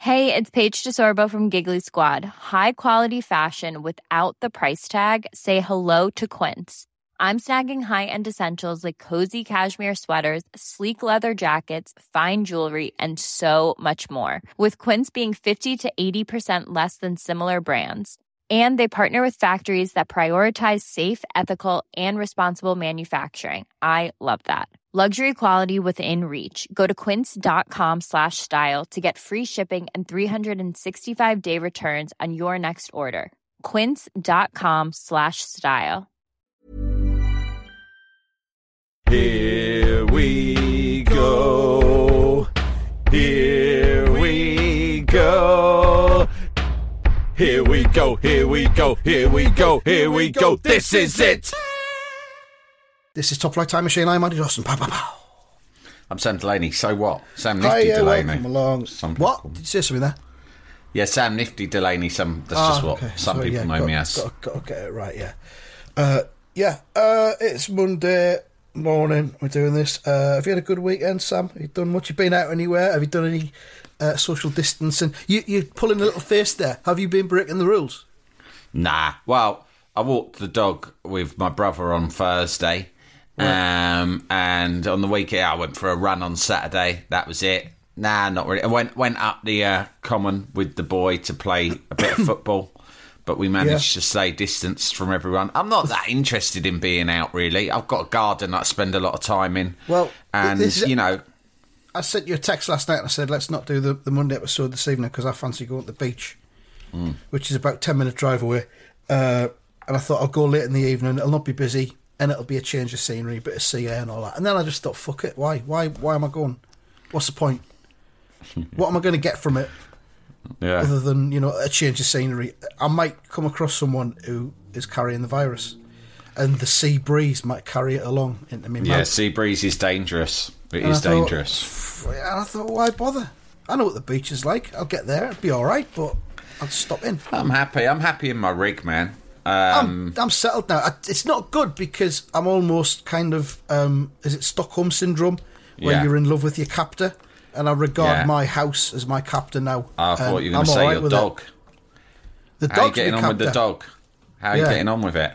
Hey, it's Paige DeSorbo from Giggly Squad. High quality fashion without the price tag. Say hello to Quince. I'm snagging high-end essentials like cozy cashmere sweaters, sleek leather jackets, fine jewelry, and so much more. With Quince being 50 to 80% less than similar brands. And they partner with factories that prioritize safe, ethical, and responsible manufacturing. I love that. Luxury quality within reach. Go to quince.com/style to get free shipping and 365-day returns on your next order. Quince.com/style. Here we go. Here we go. Here we go, here we go, here we go, here we go. This is it. This is Top Flight Time Machine. I'm Andy Dawson. Pow, pow, pow. I'm Sam Delaney. So what? Sam Nifty Hi, Delaney. welcome along. What? Did you say something there? Yeah, Sam Nifty Delaney. That's just what some people know me as. Got to get it right, yeah. It's Monday morning. We're doing this. Have you had a good weekend, Sam? Have you done much? You been out anywhere? Have you done any social distancing? You're pulling a little face there. Have you been breaking the rules? Nah. Well, I walked the dog with my brother on Thursday. Right. And on the weekend I went for a run on Saturday. That was it. Nah, not really. I went up the common with the boy to play a bit of football, but we managed to stay distanced from everyone. I'm not that interested in being out, really. I've got a garden that I spend a lot of time in. Well, and I sent you a text last night and I said, let's not do the Monday episode this evening because I fancy going to the beach, which is about 10-minute drive away. And I thought I'll go late in the evening. It'll not be busy and it'll be a change of scenery, a bit of sea air and all that. And then I just thought, fuck it. Why am I going? What's the point? What am I going to get from it? Yeah. Other than, a change of scenery. I might come across someone who is carrying the virus and the sea breeze might carry it along into me mouth. Yeah, sea breeze is dangerous. It is dangerous. And I thought, why bother? I know what the beach is like. I'll get there. It'll be all right, but I'll stop in. I'm happy. I'm happy in my rig, man. I'm settled now. It's not good because I'm almost kind of, is it Stockholm Syndrome? Where you're in love with your captor? And I regard my house as my captor now. I thought you were going to say your dog. The dog's How are you getting on with the dog? How are you getting on with it?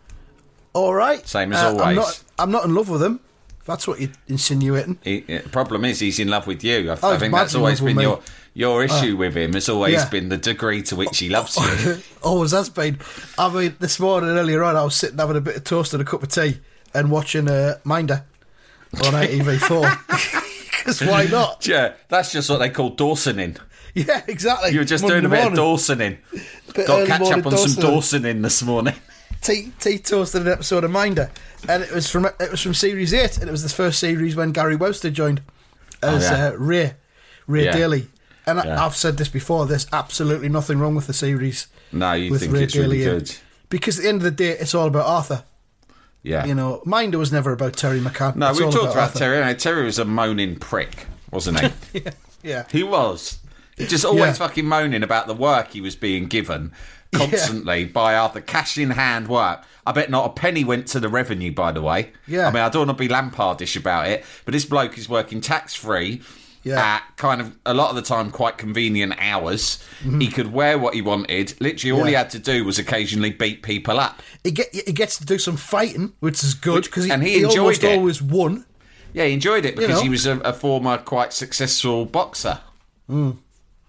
All right. Same as always. I'm not in love with him. If that's what you're insinuating. The problem is he's in love with you. I think that's always been your issue with him. It's always been the degree to which he loves you. Always has been. I mean, this morning earlier on, I was sitting having a bit of toast and a cup of tea and watching Minder on ITV4. Because why not? Yeah, that's just what they call Dawsoning. Yeah, exactly. You were just doing a bit of Dawsoning. Got catch up on some Dawsoning this morning. Tea toasted an episode of Minder, and it was from series 8, and it was the first series when Gary Webster joined as Ray Daly. And I've said this before. There's absolutely nothing wrong with the series. No, you with think Ray it's Daly really good because at the end of the day, it's all about Arthur. Yeah, Minder was never about Terry McCann. No, we talked about Terry. Terry was a moaning prick, wasn't he? Yeah, he was. He just always fucking moaning about the work he was being given constantly by other cash in hand work. I bet not a penny went to the revenue, by the way. Yeah. I mean, I don't want to be Lampardish about it, but this bloke is working tax-free at kind of, a lot of the time, quite convenient hours. Mm-hmm. He could wear what he wanted. Literally, all he had to do was occasionally beat people up. He gets to do some fighting, which is good, because he enjoyed almost it. Always won. Yeah, he enjoyed it because he was a former, quite successful boxer. Mm.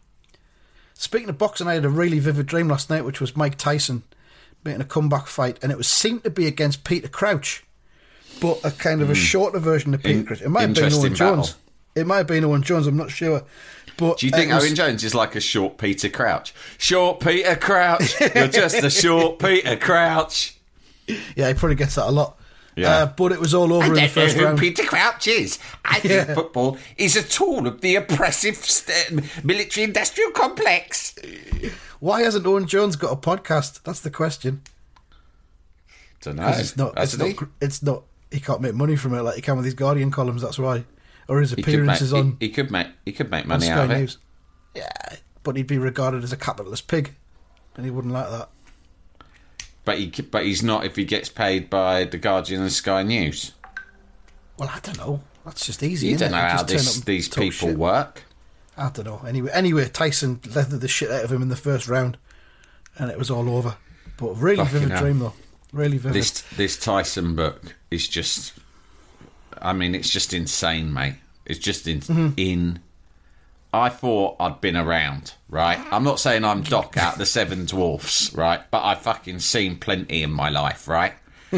Speaking of boxing, I had a really vivid dream last night, which was Mike Tyson making a comeback fight, and it seemed to be against Peter Crouch, but a kind of a shorter version of Peter Crouch. It might have been Owen Jones. It might have been Owen Jones, I'm not sure. But do you think Owen Jones is like a short Peter Crouch? Short Peter Crouch, you're just a short Peter Crouch. Yeah, he probably gets that a lot. Yeah. But it was all over in the first round. I don't know who Peter Crouch is. I think football is a tool of the oppressive military-industrial complex. Why hasn't Owen Jones got a podcast? That's the question. Don't know. It's not. He can't make money from it like he can with his Guardian columns. That's why, or his appearances on. He could make money out of it. News. Yeah, but he'd be regarded as a capitalist pig, and he wouldn't like that. But he's not if he gets paid by the Guardian and Sky News. Well, I don't know. That's just easy. You don't know how these people work. I don't know. Anyway, Tyson leathered the shit out of him in the first round, and it was all over. But really vivid dream, though. Really vivid. This Tyson book is just... I mean, it's just insane, mate. It's just in... I thought I'd been around, right? I'm not saying I'm Doc out of the Seven Dwarfs, right? But I've fucking seen plenty in my life, right?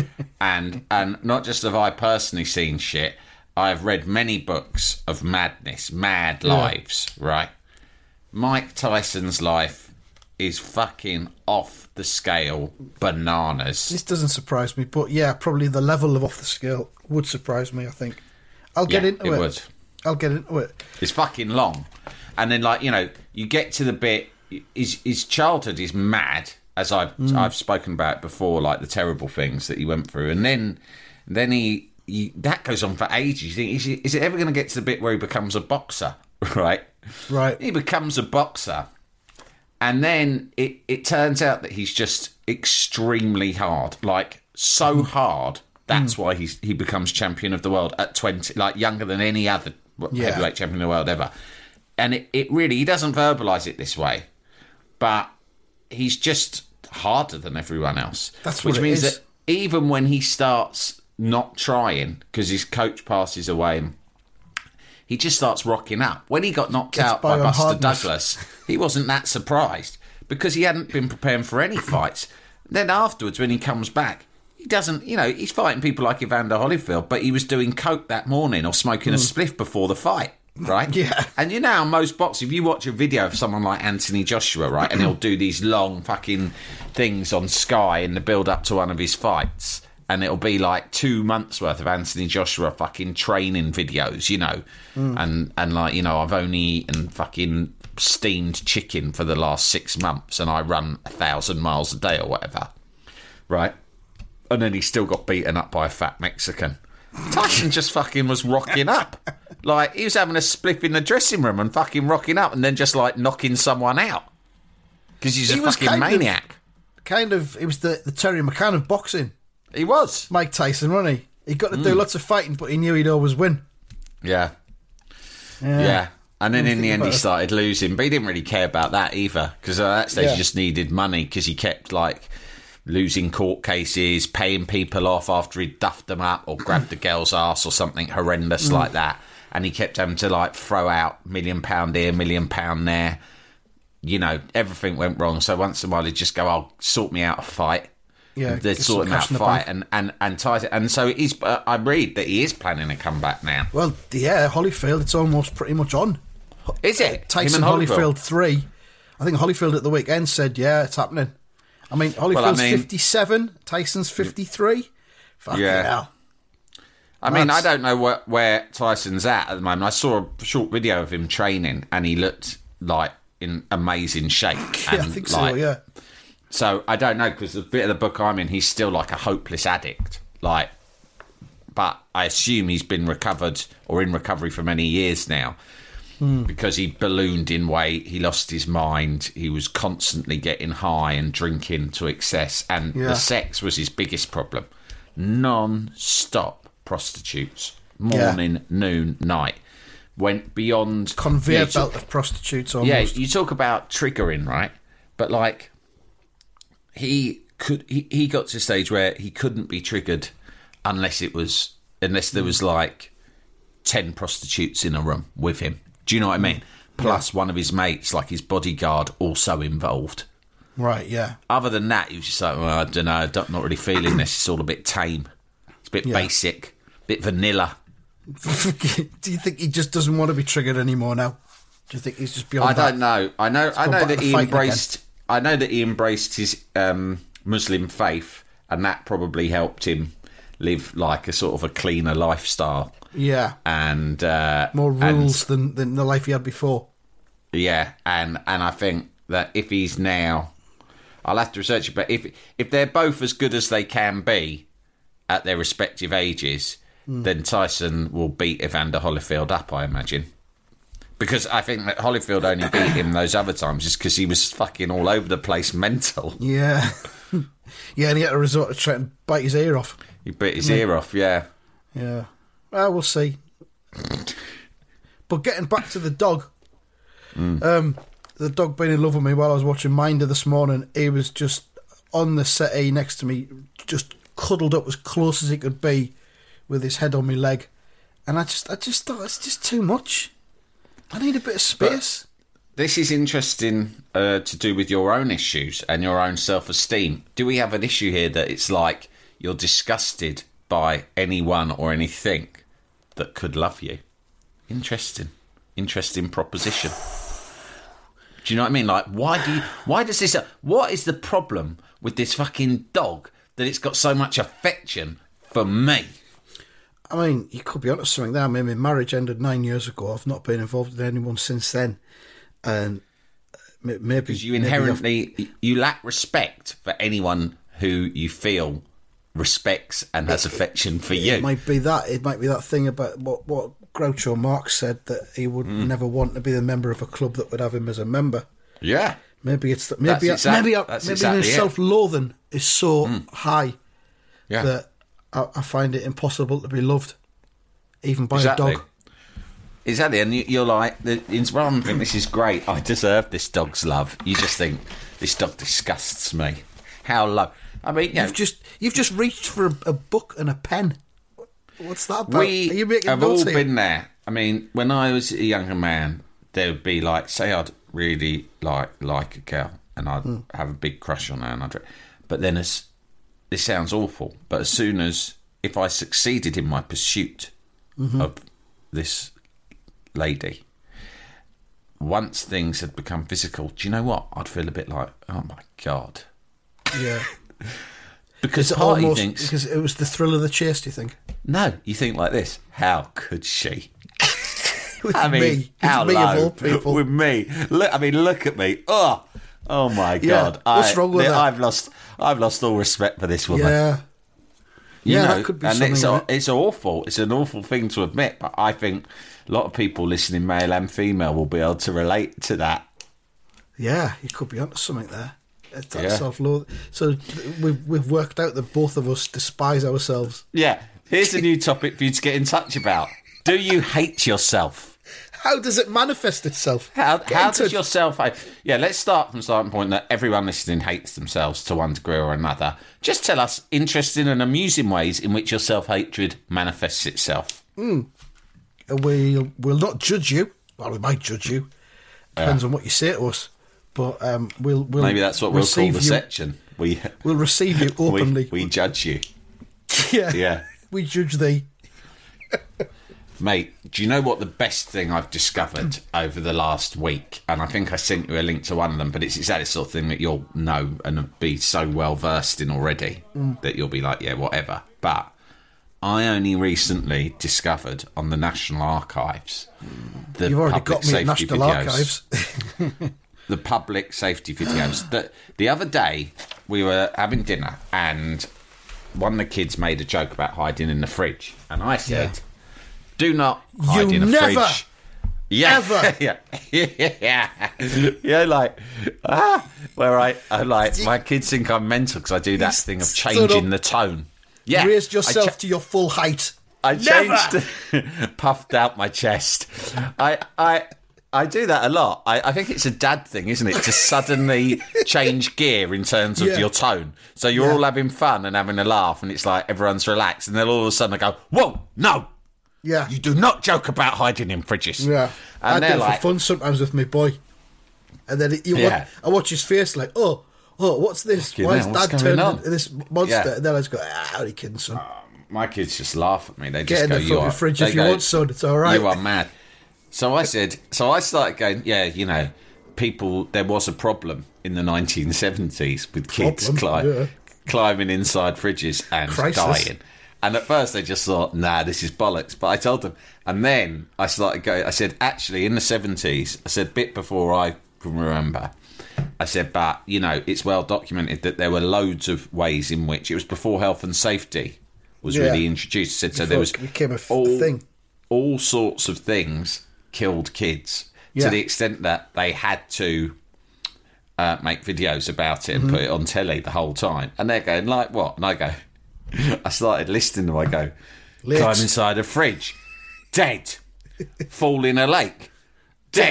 and not just have I personally seen shit, I've read many books of madness, mad lives, right? Mike Tyson's life is fucking off the scale bananas. This doesn't surprise me, but yeah, probably the level of off the scale would surprise me, I think. I'll get into it. Would. I'll get into it. It's fucking long. And then, like, you know, you get to the bit, his childhood is mad, as I've spoken about before, like the terrible things that he went through. And then he that goes on for ages. You think, is it ever going to get to the bit where he becomes a boxer, right? Right. He becomes a boxer. And then it turns out that he's just extremely hard, like so hard. That's why he becomes champion of the world at 20, like younger than any other heavyweight champion of the world ever. And it really, he doesn't verbalise it this way, but he's just harder than everyone else. That's what which means that even when he starts not trying, because his coach passes away, he just starts rocking up. When he got knocked out by Buster Douglas, he wasn't that surprised because he hadn't been preparing for any fights. Then afterwards, when he comes back, he doesn't, you know, he's fighting people like Evander Holyfield, but he was doing coke that morning or smoking a spliff before the fight, right? Yeah. And you know how most boxers, if you watch a video of someone like Anthony Joshua, right, and he'll do these long fucking things on Sky in the build-up to one of his fights, and it'll be like 2 months worth of Anthony Joshua fucking training videos, you know, and like, you know, I've only eaten fucking steamed chicken for the last 6 months and I run 1,000 miles a day or whatever, right? And then he still got beaten up by a fat Mexican. Tyson just fucking was rocking up. Like, he was having a spliff in the dressing room and fucking rocking up and then just, like, knocking someone out. Because he's a fucking maniac. It was the Terry McCann of boxing. He was. Mike Tyson, wasn't he? He got to do lots of fighting, but he knew he'd always win. Yeah. And then in the end he started losing. But he didn't really care about that either. Because at that stage he just needed money because he kept, like, losing court cases, paying people off after he'd duffed them up or grabbed the girl's ass or something horrendous like that. And he kept having to, like, throw out £1 million here, £1 million there. You know, everything went wrong. So once in a while he'd just go, "Oh, sort me out a fight." Yeah, they're sorting out a fight. And Tyson. And so it is, I read that he is planning a comeback now. Well, yeah, Holyfield, it's almost pretty much on. Is it? Tyson Holyfield 3. I think Holyfield at the weekend said, yeah, it's happening. I mean, Holyfield's 57, Tyson's 53. Fucking hell. I mean, I don't know where Tyson's at the moment. I saw a short video of him training and he looked like in amazing shape. Yeah, I think so, yeah. So I don't know, because the bit of the book I'm in, he's still like a hopeless addict. Like, but I assume he's been recovered or in recovery for many years now. Because he ballooned in weight, he lost his mind, he was constantly getting high and drinking to excess, and the sex was his biggest problem. Non-stop prostitutes, morning, noon, night. Went beyond... Conveyor belt of prostitutes almost. Yeah, you talk about triggering, right? But like, he got to a stage where he couldn't be triggered unless there was like 10 prostitutes in a room with him. Do you know what I mean? Plus one of his mates, like his bodyguard, also involved. Right, yeah. Other than that, he was just like, well, I don't know, I'm not really feeling this. It's all a bit tame. It's a bit basic, a bit vanilla. Do you think he just doesn't want to be triggered anymore now? Do you think he's just beyond that? I don't know. I know that he embraced... I know that he embraced his Muslim faith, and that probably helped him live like a sort of a cleaner lifestyle. Yeah, and more rules than the life he had before. Yeah, and I think that if he's now, I'll have to research it, but if they're both as good as they can be at their respective ages, then Tyson will beat Evander Holyfield up, I imagine. Because I think that Holyfield only beat him those other times just because he was fucking all over the place mental. Yeah. Yeah, and he had to resort to try and bite his ear off. He bit his ear off, yeah. Yeah. Well, we'll see. But getting back to the dog, The dog being in love with me while I was watching Minder this morning. He was just on the settee next to me, just cuddled up as close as he could be, with his head on my leg. And I just thought it's just too much. I need a bit of space. But this is interesting to do with your own issues and your own self-esteem. Do we have an issue here that it's like you're disgusted by anyone or anything that could love you? Interesting proposition. Do you know what I mean? Like, what is the problem with this fucking dog that it's got so much affection for me? I mean, you could be onto something there. I mean, my marriage ended 9 years ago. I've not been involved with anyone since then. And maybe... Because you inherently... You lack respect for anyone who you feel respects and has affection for you. It might be that thing about what Groucho Marx said, that he would never want to be the member of a club that would have him as a member. Yeah. Maybe it's maybe his self-loathing is so high that I find it impossible to be loved, even by a dog. Exactly, and you're like, rather than think this is great, I deserve this dog's love, you just think, this dog disgusts me. How low. I mean, you've just reached for a book and a pen. What's that about? We have all been there. I mean, when I was a younger man, there would be like, say I'd really like a girl and I'd have a big crush on her, but then this sounds awful, but as soon as, if I succeeded in my pursuit of this lady, once things had become physical, do you know what? I'd feel a bit like, oh my God. Yeah. Because part of you thinks... Because it was the thrill of the chase, do you think? No, you think like this, how could she? With me of all people. With me. Look at me. Oh my God. What's wrong with that? I've lost all respect for this woman. Yeah. That could be something. It's awful. It's an awful thing to admit, but I think a lot of people listening, male and female, will be able to relate to that. Yeah, you could be onto something there. It's that self-loathing. So we've worked out that both of us despise ourselves. Yeah. Here's a new topic for you to get in touch about. Do you hate yourself? How does it manifest itself? How does yourself hate? Yeah, let's start from the starting point that everyone listening hates themselves to one degree or another. Just tell us interesting and amusing ways in which your self-hatred manifests itself. We'll not judge you. Well, we might judge you. Depends on what you say to us. But we'll maybe that's what we'll call the section. We'll receive you openly. We judge you. Yeah. We judge thee. Mate, do you know what the best thing I've discovered over the last week? And I think I sent you a link to one of them, but it's exactly the sort of thing that you'll know and be so well versed in already that you'll be like, yeah, whatever. But I only recently discovered on the National Archives the You've already public got me safety at National videos. Archives. The public safety videos. The other day, we were having dinner and one of the kids made a joke about hiding in the fridge. And I said, do not hide in a fridge. Ever. Where I like, my kids think I'm mental because I do that thing of changing the tone. Yeah. Raised yourself to your full height. I changed, puffed out my chest. I do that a lot. I think it's a dad thing, isn't it? To suddenly change gear in terms of your tone. So you're all having fun and having a laugh, and it's like everyone's relaxed, and then all of a sudden I go, whoa, no. Yeah. You do not joke about hiding in fridges. Yeah. And I do it for fun sometimes with my boy. And then I watch his face like, oh, what's this? Why is Dad turned into this monster? Yeah. And then I just go, how are you kidding, son? My kids just laugh at me. They Get just in go, the fucking fridge if you want, son. It's all right. You are mad. So I started going, there was a problem in the 1970s with kids climbing inside fridges and dying. And at first they just thought, nah, this is bollocks. But I told them. And then I started going, I said, actually, in the 70s, I said, bit before I can remember, I said, but, it's well documented that there were loads of ways in which, it was before health and safety was really introduced. I said, so there was became a thing. All sorts of things killed kids to the extent that they had to make videos about it and put it on telly the whole time. And they're going, like what? And I go, I started listening to them. I go, climb inside a fridge, dead. Fall in a lake, dead.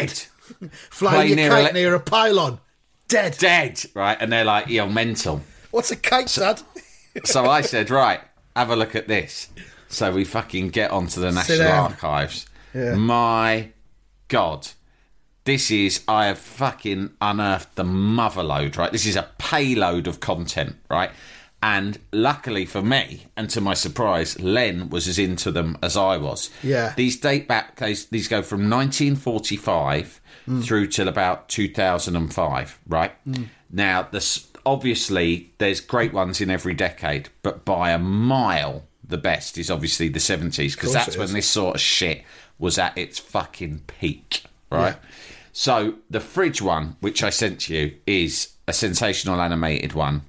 Flying Play your kite near a pylon. Dead. Right? And they're like, you're mental. What's a kite, Dad? So I said, right, have a look at this. So we fucking get onto the National Archives. Yeah. My God. I have fucking unearthed the motherload, right? This is a payload of content, right? And luckily for me, and to my surprise, Len was as into them as I was. Yeah. These date back, these go from 1945 through till about 2005, right? Now, obviously, there's great ones in every decade, but by a mile, the best is obviously the 70s, because that's when this sort of shit was at its fucking peak, right? Yeah. So the fridge one, which I sent to you, is a sensational animated one.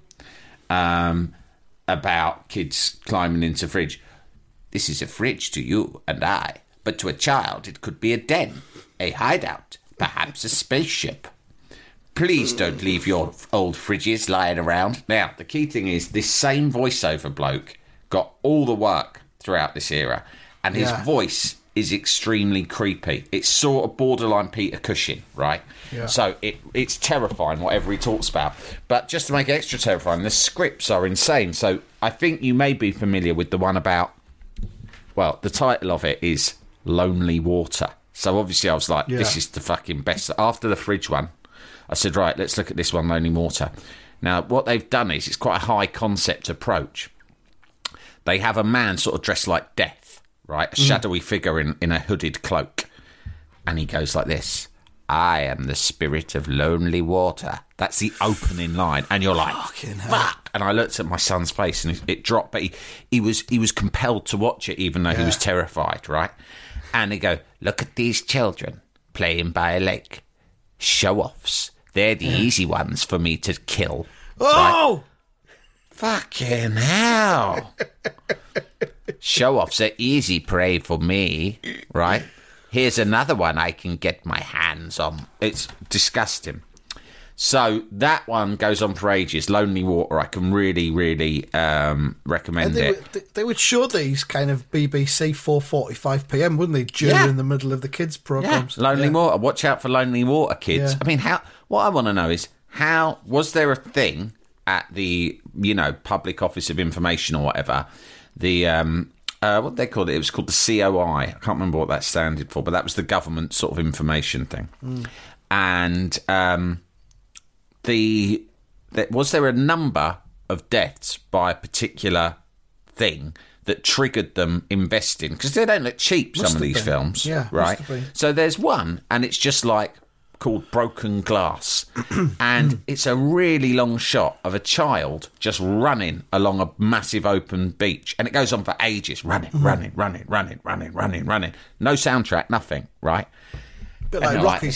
About kids climbing into fridge. This is a fridge to you and I, but to a child it could be a den, a hideout, perhaps a spaceship. Please don't leave your old fridges lying around. Now, the key thing is this same voiceover bloke got all the work throughout this era, and his voice is extremely creepy. It's sort of borderline Peter Cushing, right? Yeah. So it's terrifying, whatever he talks about. But just to make it extra terrifying, the scripts are insane. So I think you may be familiar with the one about, well, the title of it is Lonely Water. So obviously I was like, this is the fucking best. After the fridge one, I said, right, let's look at this one, Lonely Water. Now, what they've done is it's quite a high concept approach. They have a man sort of dressed like death, right? A shadowy figure in a hooded cloak. And he goes like this: I am the spirit of lonely water. That's the opening line. And you're like, fuck. And I looked at my son's face and it dropped. But he was compelled to watch it, even though he was terrified, right? And they go, look at these children playing by a lake. Show-offs. They're the easy ones for me to kill. Oh! Right? Fucking hell. Show-offs are easy prey for me, right? Here's another one I can get my hands on. It's disgusting. So that one goes on for ages. Lonely Water, I can really, really recommend it. They would show these kind of BBC 4:45 PM, wouldn't they? During the middle of the kids' programmes. Yeah. Lonely Water. Watch out for Lonely Water, kids. I mean, what I want to know is, was there a thing at the, Public Office of Information or whatever, the what they called it? It was called the COI. I can't remember what that standed for, but that was the government sort of information thing. And was there a number of deaths by a particular thing that triggered them investing? Because they don't look cheap, some of these films, right? So there's one, and it's just like called Broken Glass, and it's a really long shot of a child just running along a massive open beach, and it goes on for ages, running. No soundtrack, nothing, right? Bit like Rocky.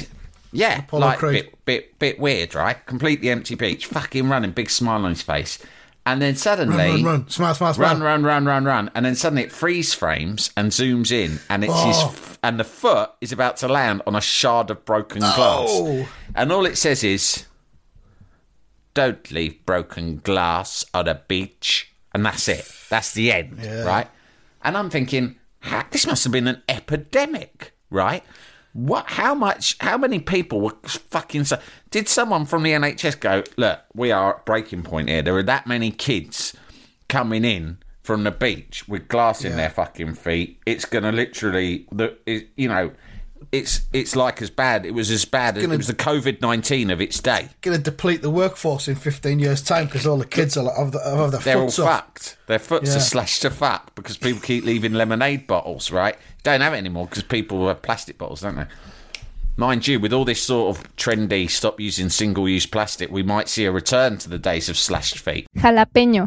Bit weird, right? Completely empty beach, fucking running, big smile on his face. And then suddenly... Run. Smile. Run. And then suddenly it freeze frames and zooms in, and it's and the foot is about to land on a shard of broken glass. And all it says is, don't leave broken glass on a beach. And that's it. That's the end, right? And I'm thinking, this must have been an epidemic, right? How many people were fucking... Did someone from the NHS go, look, we are at breaking point here. There are that many kids coming in from the beach with glass in their fucking feet. It's going to literally... It's like as bad. It was as bad as... It was the COVID-19 of its day. Going to deplete the workforce in 15 years' time because all the kids have their They're foots all off. fucked. Their foots are slashed to fuck because people keep leaving lemonade bottles, right? Don't have it anymore because people have plastic bottles, don't they? Mind you, with all this sort of trendy stop using single-use plastic, we might see a return to the days of slashed feet. Jalapeño.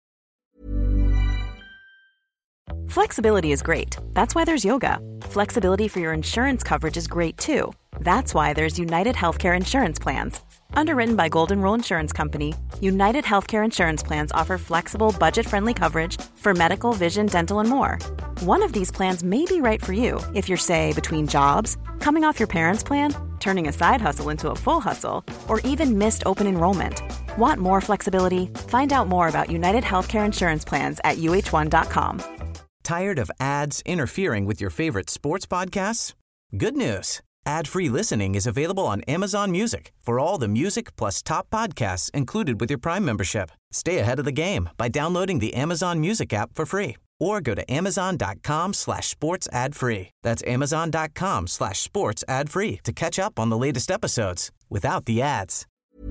Flexibility is great. That's why there's yoga. Flexibility for your insurance coverage is great too. That's why there's United Healthcare Insurance Plans. Underwritten by Golden Rule Insurance Company, United Healthcare Insurance Plans offer flexible, budget-friendly coverage for medical, vision, dental, and more. One of these plans may be right for you if you're, say, between jobs, coming off your parents' plan, turning a side hustle into a full hustle, or even missed open enrollment. Want more flexibility? Find out more about United Healthcare Insurance Plans at uh1.com. Tired of ads interfering with your favorite sports podcasts? Good news. Ad-free listening is available on Amazon Music for all the music plus top podcasts included with your Prime membership. Stay ahead of the game by downloading the Amazon Music app for free or go to amazon.com/sports ad free. That's amazon.com/sports ad free to catch up on the latest episodes without the ads.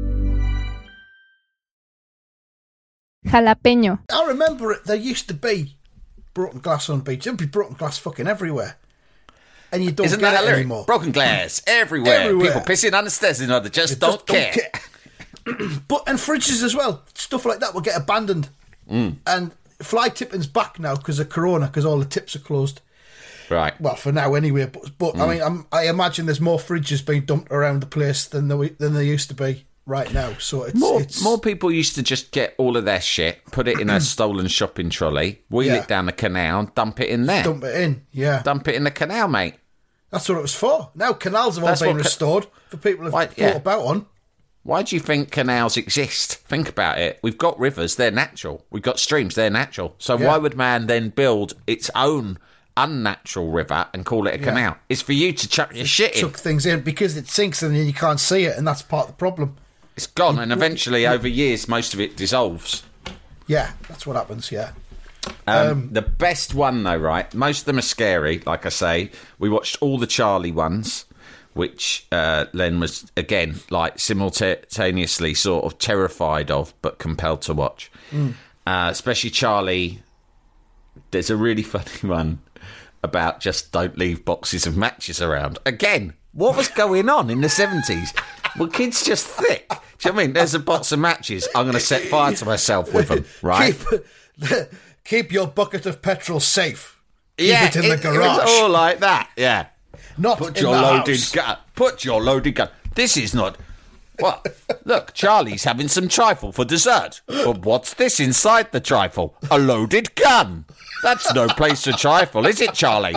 Jalapeño. I remember it. There used to be broken glass on beach. There'd be broken glass fucking everywhere. And you don't Isn't get that it a lyric? anymore. Broken glass everywhere. Everywhere. People pissing on the stairs, they just don't care. But and fridges as well. Stuff like that will get abandoned. And fly tipping's back now because of Corona, because all the tips are closed. Right. Well, for now anyway. But I mean, I imagine there's more fridges being dumped around the place than there used to be right now. So it's More people used to just get all of their shit, put it in a stolen shopping trolley, wheel it down the canal, dump it in there. Dump it in, yeah. Dump it in the canal, mate. That's what it was for. Now canals have all That's been what restored for people who've thought yeah. about on. Why do you think canals exist? Think about it. We've got rivers, they're natural. We've got streams, they're natural. So why would man then build its own unnatural river and call it a canal? It's for you to chuck your shit in. Chuck things in because it sinks and then you can't see it, and that's part of the problem. It's gone, and eventually, over years, most of it dissolves. Yeah, that's what happens, yeah. The best one, though, right? Most of them are scary, like I say. We watched all the Charlie ones, which Len was, again, like simultaneously sort of terrified of, but compelled to watch. Especially Charlie. There's a really funny one about just don't leave boxes of matches around. Again, what was going on in the 70s? Well, kids just thick. Do you know what I mean? There's a box of matches. I'm going to set fire to myself with them, right? Keep your bucket of petrol safe. Keep it in the garage. It was all like that, yeah. Not Put in your the loaded house. gun. Put your loaded gun. This is not... What? Look, Charlie's having some trifle for dessert. But what's this inside the trifle? A loaded gun. That's no place for trifle, is it, Charlie?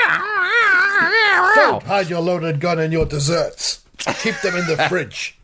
Don't hide your loaded gun and your desserts. Keep them in the fridge.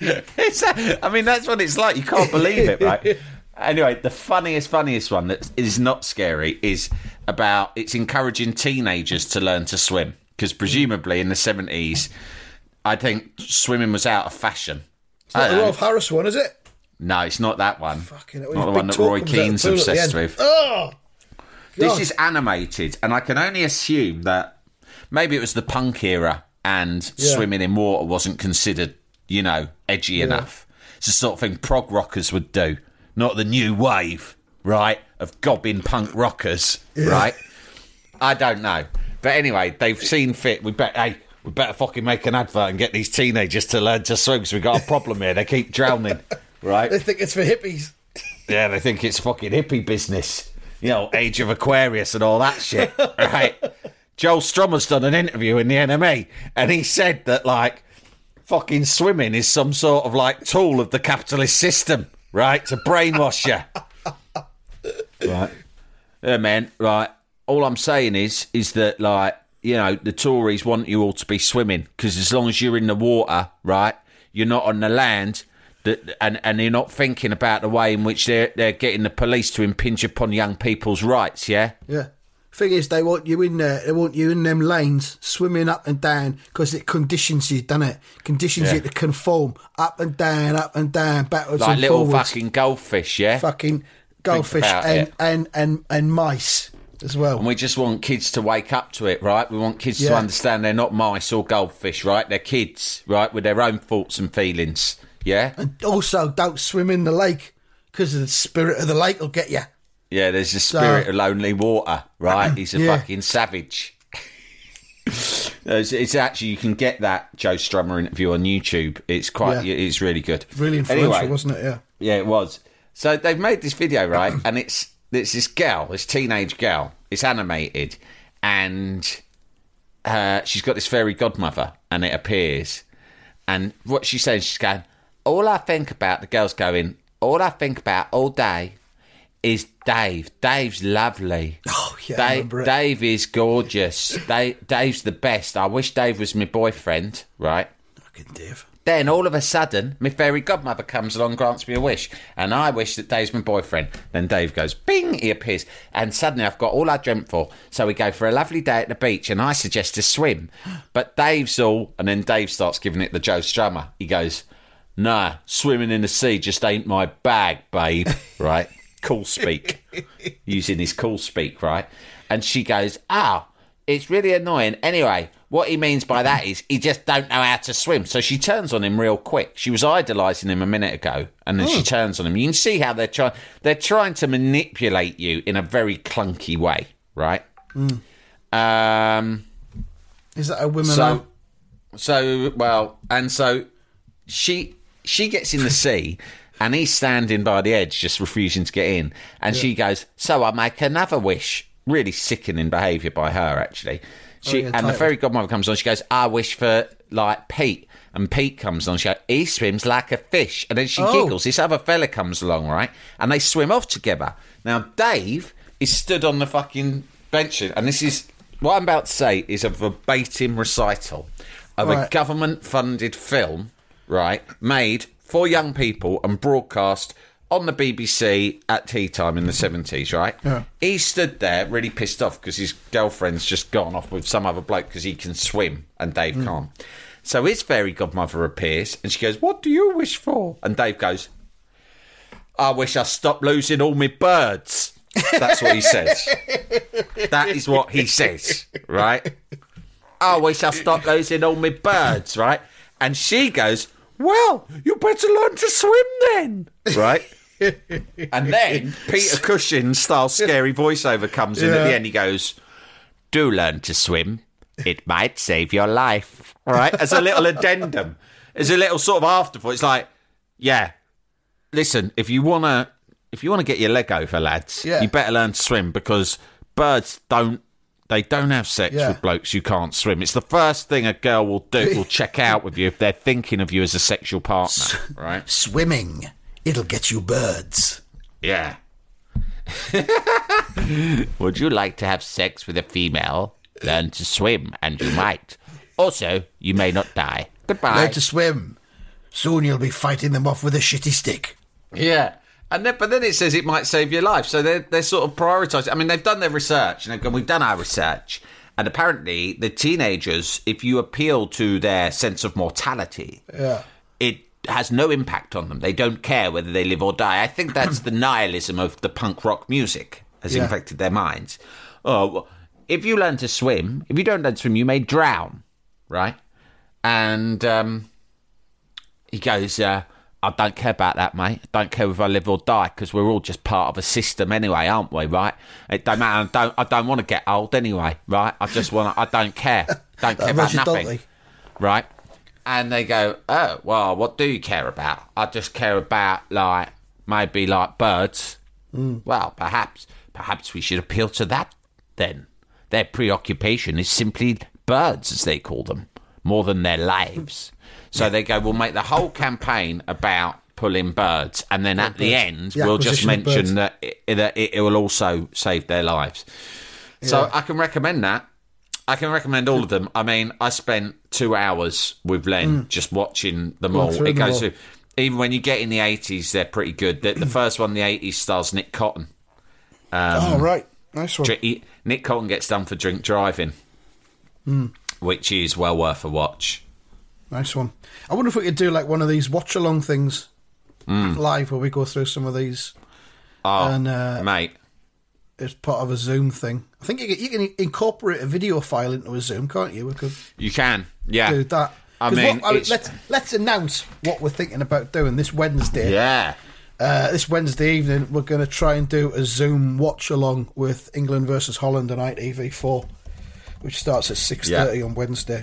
I mean, that's what it's like. You can't believe it, right? Anyway, the funniest one that is not scary is about it's encouraging teenagers to learn to swim. Because presumably in the 70s, I think swimming was out of fashion. It's not the Rolf Harris one, is it? No, it's not that one. Fucking not the one that Roy Keane's obsessed with. Oh! This is animated, and I can only assume that maybe it was the punk era and swimming in water wasn't considered, edgy enough. It's the sort of thing prog rockers would do, not the new wave, right, of gobbing punk rockers, right? I don't know. But anyway, they've seen fit. We better fucking make an advert and get these teenagers to learn to swim because we've got a problem here. They keep drowning, right? They think it's for hippies. Yeah, they think it's fucking hippie business. Age of Aquarius and all that shit, right? Joel Strummer's done an interview in the NME, and he said that, fucking swimming is some sort of, tool of the capitalist system, right? To brainwash you. Right. Yeah, man, right. All I'm saying is that, the Tories want you all to be swimming, because as long as you're in the water, right, you're not on the land... And you're not thinking about the way in which they're getting the police to impinge upon young people's rights, yeah? Yeah. Thing is, they want you in there. They want you in them lanes, swimming up and down, because it conditions you, doesn't it? Conditions you to conform, up and down, backwards and little forwards. fucking goldfish, yeah? Fucking goldfish and mice as well. And we just want kids to wake up to it, right? We want kids to understand they're not mice or goldfish, right? They're kids, right, with their own thoughts and feelings. Yeah? And also, don't swim in the lake, because the spirit of the lake will get you. Yeah, there's the spirit of lonely water, right? He's a fucking savage. It's actually, you can get that Joe Strummer interview on YouTube. It's it's really good. Really influential, wasn't it? Yeah. Yeah, it was. So they've made this video, right? And it's this girl, this teenage girl. It's animated. And she's got this fairy godmother, and it appears. And what she's saying, she's going... the girl's going, all I think about all day is Dave. Dave's lovely. Oh, yeah, I remember it. Dave is gorgeous. Dave's the best. I wish Dave was my boyfriend, right? Fucking Dave. Then all of a sudden, my fairy godmother comes along, grants me a wish, and I wish that Dave's my boyfriend. Then Dave goes, bing, he appears, and suddenly I've got all I dreamt for. So we go for a lovely day at the beach, and I suggest a swim. But Dave's all, and then Dave starts giving it the Joe Strummer. He goes, nah, swimming in the sea just ain't my bag, babe, right? Cool speak, using his cool speak, right? And she goes, it's really annoying. Anyway, what he means by that is he just don't know how to swim. So she turns on him real quick. She was idolising him a minute ago, and then she turns on him. You can see how they're trying to manipulate you in a very clunky way, right? Is that a women? So she gets in the sea, and he's standing by the edge, just refusing to get in. And she goes, so I make another wish. Really sickening behaviour by her, actually. And the fairy godmother comes on. She goes, I wish for, like, Pete. And Pete comes on. She goes, he swims like a fish. And then she giggles. This other fella comes along, right? And they swim off together. Now, Dave is stood on the fucking bench. And this is, what I'm about to say is a verbatim recital of a government-funded film, right, made for young people and broadcast on the BBC at tea time in the 70s, right? Yeah. He stood there really pissed off because his girlfriend's just gone off with some other bloke because he can swim and Dave can't. So his fairy godmother appears and she goes, what do you wish for? And Dave goes, I wish I stopped losing all my birds. That's what he says. That is what he says, right? I wish I stopped losing all my birds, right? And she goes, well, you better learn to swim then, right? And then Peter Cushing style scary voiceover comes in at the end. He goes, do learn to swim. It might save your life, right? As a little addendum, as a little sort of afterthought. It's like, yeah, listen, if you wanna get your leg over, lads, you better learn to swim because birds don't have sex with blokes who can't swim. It's the first thing a girl will check out with you if they're thinking of you as a sexual partner, right? Swimming. It'll get you birds. Yeah. Would you like to have sex with a female? Learn to swim, and you might. Also, you may not die. Goodbye. Learn to swim. Soon you'll be fighting them off with a shitty stick. Yeah. But then it says it might save your life. So they're sort of prioritising. I mean, they've done their research, and they've gone, we've done our research. And apparently, the teenagers, if you appeal to their sense of mortality, it has no impact on them. They don't care whether they live or die. I think that's the nihilism of the punk rock music has infected their minds. Oh, well, if you learn to swim, if you don't learn to swim, you may drown, right? And he goes, I don't care about that, mate. I don't care if I live or die because we're all just part of a system anyway, aren't we, right? It don't matter. I don't want to get old anyway, right? I don't care. Don't care about nothing, right? And they go, oh, well, what do you care about? I just care about, like, maybe, like, birds. Well, perhaps we should appeal to that then. Their preoccupation is simply birds, as they call them, more than their lives. So they go, we'll make the whole campaign about pulling birds, and then at the end, we'll just mention that it will also save their lives. So I can recommend that. I can recommend all of them. I mean, I spent 2 hours with Len just watching them all. It goes through. Even when you get in the 80s, they're pretty good. The first one, the 80s, stars Nick Cotton. Right. Nice one. Nick Cotton gets done for drink driving, which is well worth a watch. Nice one. I wonder if we could do like one of these watch-along things live where we go through some of these. Mate. It's part of a Zoom thing. I think you can incorporate a video file into a Zoom, can't you? You can, yeah. Do that. I mean, let's announce what we're thinking about doing this Wednesday. Yeah. This Wednesday evening, we're going to try and do a Zoom watch-along with England versus Holland on ITV4, which starts at 6:30 on Wednesday.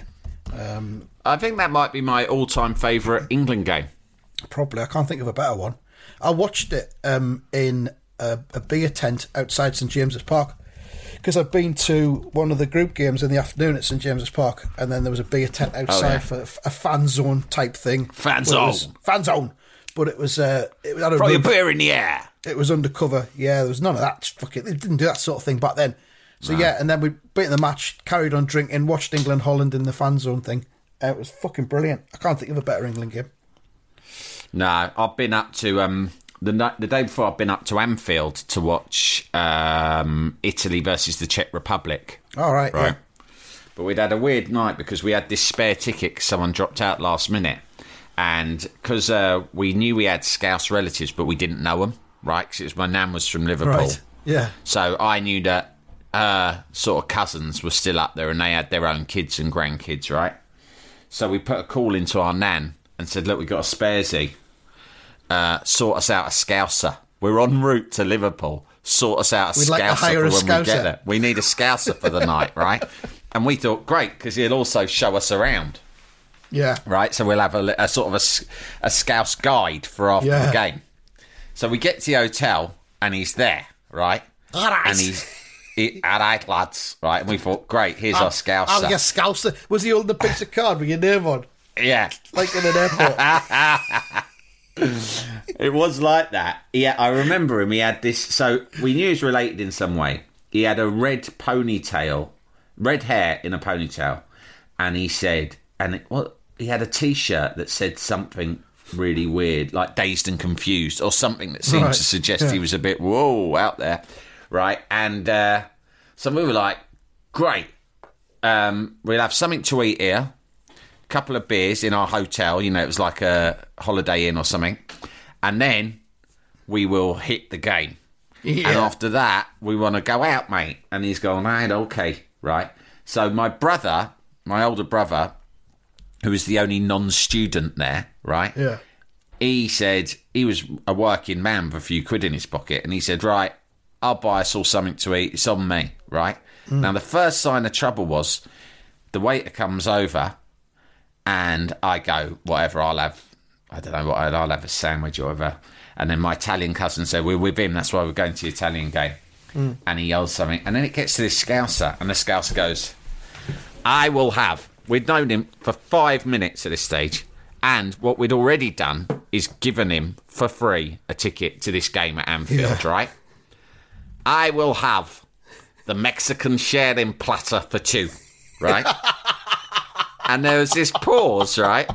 I think that might be my all-time favourite England game. Probably. I can't think of a better one. I watched it in a beer tent outside St James's Park because I've been to one of the group games in the afternoon at St James's Park, and then there was a beer tent outside for a fan zone type thing. Fan zone. But it was throw your beer in the air. It was undercover. Yeah, there was none of that. They didn't do that sort of thing back then. So and then we beat the match, carried on drinking, watched England Holland in the fan zone thing. It was fucking brilliant. I can't think of a better England game. No, I've been up to the day before. I've been up to Anfield to watch Italy versus the Czech Republic. All right. Yeah. But we'd had a weird night because we had this spare ticket 'cause someone dropped out last minute, and because we knew we had Scouse relatives, but we didn't know them, right? Because my nan was from Liverpool. Right. Yeah. So I knew that sort of cousins were still up there and they had their own kids and grandkids, right? So we put a call into our nan and said, look, we've got a sparesy. Sort us out a Scouser. We're en route to Liverpool. Sort us out a We'd Scouser like to hire for a when we Scouser. get there. We need a Scouser for the night, right? And we thought, great, because he'll also show us around, Yeah. right? So we'll have a sort of a Scouse guide for after the game. So we get to the hotel and he's there, right? All right. And all right, lads, right? And we thought, great, here's our Scouser. I'll get Scouser. Was he holding a piece of card with your name on? Yeah. Like in an airport. It was like that. Yeah, I remember him. He had this. So we knew he was related in some way. He had a red ponytail, red hair in a ponytail, and he said, he had a T-shirt that said something really weird, like dazed and confused, or something that seemed to suggest he was a bit out there, right? And so we were like, great, we'll have something to eat here. Couple of beers in our hotel, it was like a Holiday Inn or something, and then we will hit the game. And after that we want to go out, mate. And he's going, right, okay, right. So my older brother, who was the only non-student there, right, he said he was a working man with a few quid in his pocket, and he said, right, I'll buy us all something to eat, it's on me, right. Now the first sign of trouble was the waiter comes over. And I go, whatever, I'll have a sandwich or whatever. And then my Italian cousin said, we're with him, that's why we're going to the Italian game. And he yells something. And then it gets to this Scouser, and the Scouser goes, I will have. We'd known him for 5 minutes at this stage. And what we'd already done is given him, for free, a ticket to this game at Anfield, right? I will have the Mexican sharing platter for two, right? And there was this pause, right?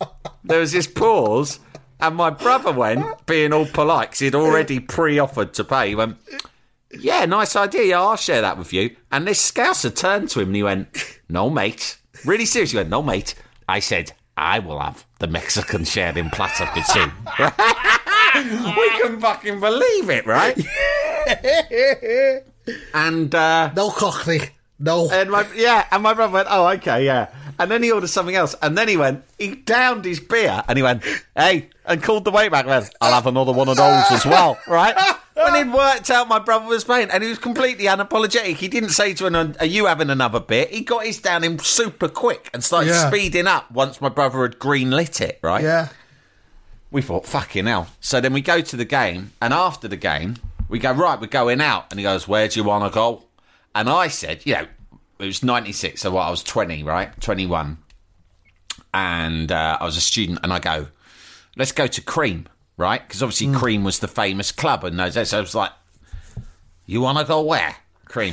And my brother went, being all polite, because he'd already pre-offered to pay. He went, yeah, nice idea. Yeah, I'll share that with you. And this Scouser turned to him and he went, no, mate. Really seriously, he went, no, mate. I said, I will have the Mexican sharing platter for two. We couldn't fucking believe it, right? And no cockney. No. And my brother went, oh, okay, yeah. And then he ordered something else. And then he downed his beer and he went, hey, and called the waiter back and went, I'll have another one of those as well, right? When he'd worked out my brother was paying, and he was completely unapologetic. He didn't say to him, are you having another beer? He got his down him super quick and started speeding up once my brother had green-lit it, right? Yeah. We thought, fucking hell. So then we go to the game, and after the game, we go, right, we're going out. And he goes, where do you want to go? And I said, it was 96, so I was 20, right? 21. And I was a student, and I go, let's go to Cream, right? Because obviously Cream was the famous club in those days. So I was like, you want to go where? Cream.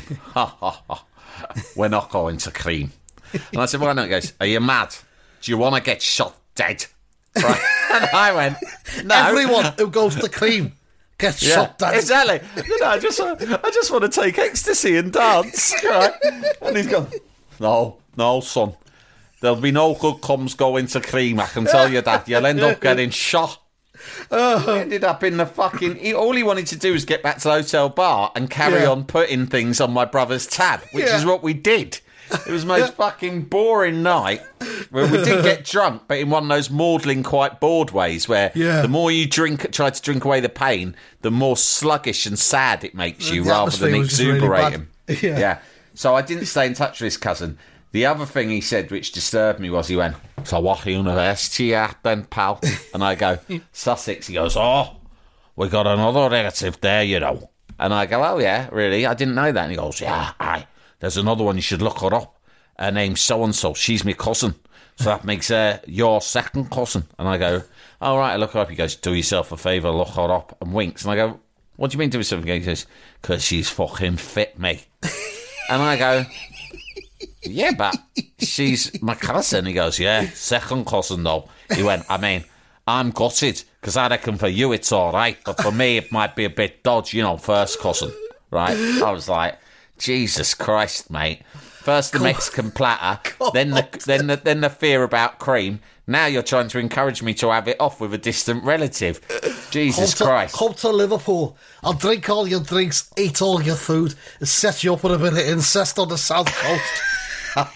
We're not going to Cream. And I said, why not? He goes, are you mad? Do you want to get shot dead? Right? And I went, no. Everyone who goes to Cream gets shot dead. Exactly. I just want to take ecstasy and dance. Right? And he's gone, no, son. There'll be no good comes going to Cream, I can tell you that. You'll end up getting shot. He ended up in the fucking... all he wanted to do was get back to the hotel bar and carry on putting things on my brother's tab, which is what we did. It was the most fucking boring night where we did get drunk, but in one of those maudlin, quite bored ways where the more you try to drink away the pain, the more sluggish and sad it makes you rather than exuberating. Really yeah. So I didn't stay in touch with his cousin. The other thing he said, which disturbed me, was he went, so what university you at then, pal? And I go, Sussex. He goes, oh, we got another relative there, you know. And I go, oh, yeah, really? I didn't know that. And he goes, yeah, aye. There's another one, you should look her up. Her name's so-and-so. She's my cousin. So that makes her your second cousin. And I go, all right, I look her up. He goes, do yourself a favour, look her up, and winks. And I go, what do you mean do something? He goes, because she's fucking fit, mate. And I go, yeah, but she's my cousin. He goes, yeah, second cousin, though. He went, I mean, I'm gutted, because I reckon for you it's all right, but for me it might be a bit dodgy, first cousin, right? I was like, Jesus Christ, mate. First the Mexican platter, then the fear about cream. Now you're trying to encourage me to have it off with a distant relative. Jesus Christ. Come to Liverpool. I'll drink all your drinks, eat all your food, and set you up with a bit of incest on the south coast.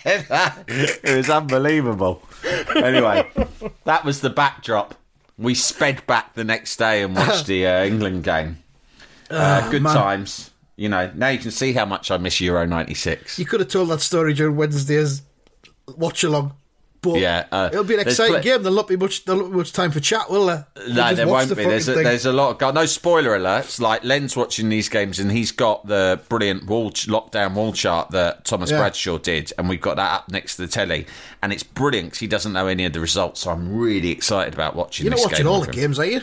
It was unbelievable. Anyway, that was the backdrop. We sped back the next day and watched the England game. Good times. Now you can see how much I miss Euro 96. You could have told that story during Wednesday's watch-along. But it'll be an exciting game. There'll not be much time for chat, will there? No, there won't be. There's a lot of... No spoiler alerts. Like, Len's watching these games and he's got the brilliant lockdown wall chart that Thomas Bradshaw did, and we've got that up next to the telly. And it's brilliant because he doesn't know any of the results, so I'm really excited about watching this game. You're not watching all the games, are you?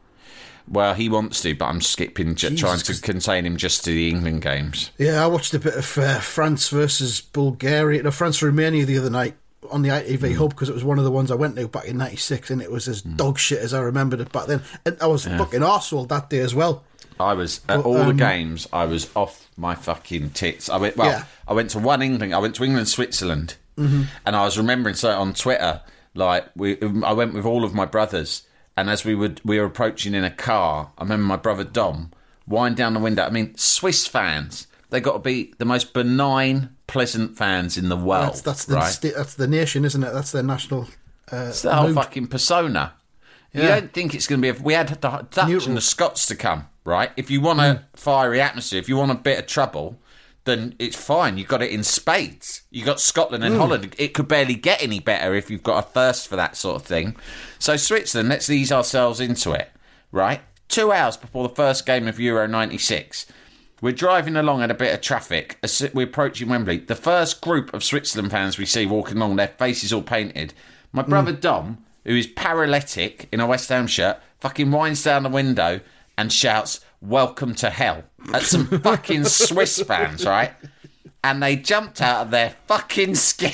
Well, he wants to, but I'm skipping, trying to contain him just to the England games. Yeah, I watched a bit of France versus Bulgaria, France-Romania the other night on the ITV Hub, because it was one of the ones I went to back in 96, and it was as dog shit as I remembered it back then. And I was fucking arsehole that day as well. I was, at all the games, I was off my fucking tits. I went to one England, I went to England, Switzerland, and I was remembering, so on Twitter, like, I went with all of my brothers, and as we were approaching in a car, I remember my brother Dom wind down the window. I mean, Swiss fans, they got to be the most benign, pleasant fans in the world. That's the nation, isn't it? That's their national. It's the whole fucking persona. Yeah. You don't think it's going to be? We had the Dutch and the Scots to come, right? If you want a fiery atmosphere, if you want a bit of trouble, then it's fine. You got it in spades. You got Scotland and Holland. It could barely get any better if you've got a thirst for that sort of thing. So Switzerland, let's ease ourselves into it, right? 2 hours before the first game of Euro 96. We're driving along at a bit of traffic. We're approaching Wembley. The first group of Switzerland fans we see walking along, their faces all painted. My brother Dom, who is paralytic in a West Ham shirt, fucking winds down the window and shouts, "Welcome to hell," at some fucking Swiss fans, right? And they jumped out of their fucking skin.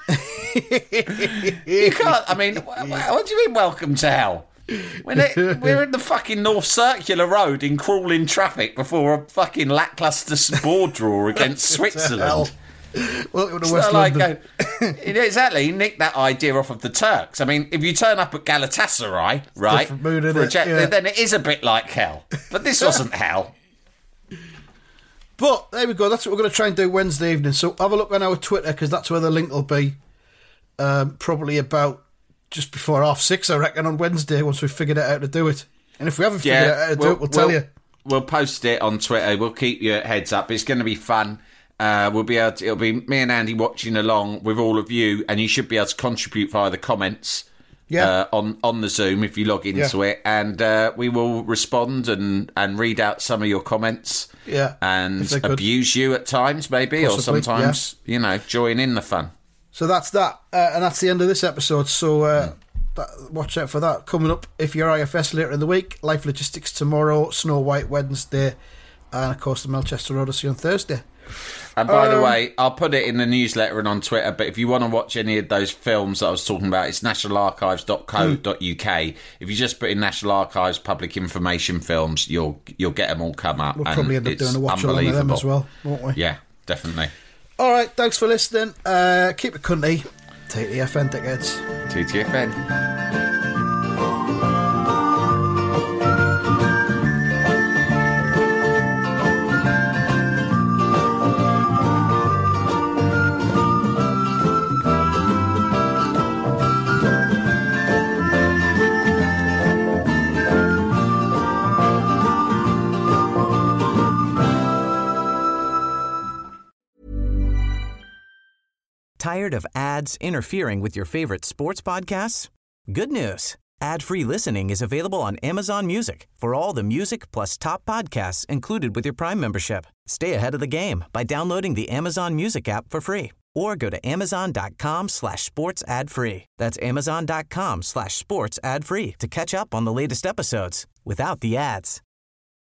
You can't, I mean, what do you mean, welcome to hell? We're in the fucking North Circular Road in crawling traffic before a fucking lacklustre board draw against Switzerland. Welcome to West London. Exactly, he nicked that idea off of the Turks. I mean, if you turn up at Galatasaray, right, mood, then it is a bit like hell. But this wasn't hell. But there we go. That's what we're going to try and do Wednesday evening. So have a look on our Twitter, because that's where the link will be. Probably about just before 6:30, I reckon, on Wednesday, once we've figured out how to do it. And if we haven't figured out how to do it, we'll tell you. We'll post it on Twitter. We'll keep your heads up. It's going to be fun. It'll be me and Andy watching along with all of you, and you should be able to contribute via the comments on the Zoom if you log into it, and we will respond and read out some of your comments and abuse you at times, maybe, possibly, or sometimes, join in the fun. So that's that, and that's the end of this episode. So watch out for that coming up. If you're IFS later in the week, Life Logistics tomorrow, Snow White Wednesday, and of course the Melchester Odyssey on Thursday. And by the way, I'll put it in the newsletter and on Twitter, but if you want to watch any of those films that I was talking about, it's nationalarchives.co.uk. If you just put in National Archives Public Information Films, you'll get them all come up. We'll probably end up doing a watch along of them as well, won't we? Yeah, definitely. All right, thanks for listening. Keep it cunty. TTFN, dickheads. TTFN. Tired of ads interfering with your favorite sports podcasts? Good news. Ad-free listening is available on Amazon Music for all the music plus top podcasts included with your Prime membership. Stay ahead of the game by downloading the Amazon Music app for free or go to amazon.com/sports ad free. That's amazon.com/sports ad free to catch up on the latest episodes without the ads.